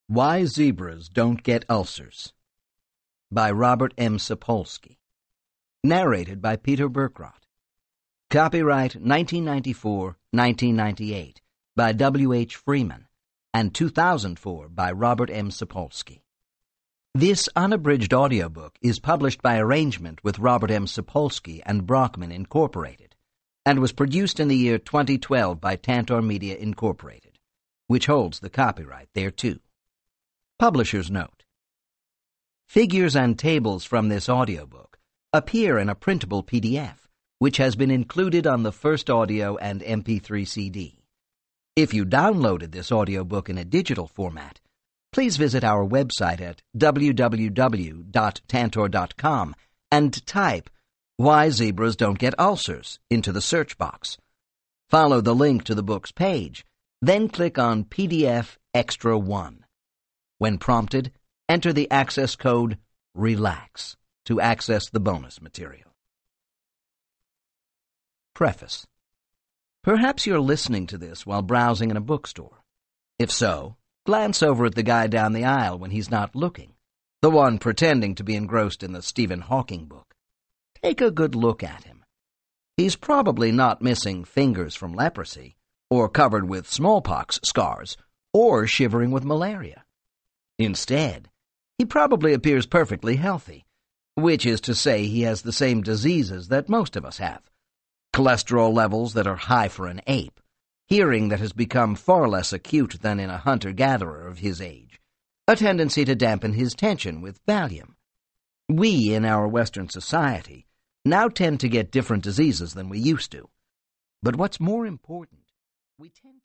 Why Zebras Don't Get Ulcers by Robert M. Sapolsky. Narrated by Peter Berkrot. Copyright 1994-1998 by W. H. Freeman and 2004 by Robert M. Sapolsky. This unabridged audiobook is published by arrangement with Robert M. Sapolsky and Brockman, Incorporated, and was produced in the year 2012 by Tantor Media, Incorporated, which holds the copyright thereto. Publisher's note: figures and tables from this audiobook appear in a printable PDF, which has been included on the first audio and MP3 CD. If you downloaded this audiobook in a digital format, please visit our website at www.tantor.com and type "Why Zebras Don't Get Ulcers" into the search box. Follow the link to the book's page, then click on PDF Extra 1. When prompted, enter the access code RELAX to access the bonus material. Preface. Perhaps you're listening to this while browsing in a bookstore. If so, glance over at the guy down the aisle when he's not looking, the one pretending to be engrossed in the Stephen Hawking book. Take a good look at him. He's probably not missing fingers from leprosy, or covered with smallpox scars, or shivering with malaria. Instead, he probably appears perfectly healthy, which is to say he has the same diseases that most of us have: cholesterol levels that are high for an ape, hearing that has become far less acute than in a hunter-gatherer of his age, a tendency to dampen his tension with Valium. We, in our Western society, now tend to get different diseases than we used to. But what's more important, we tend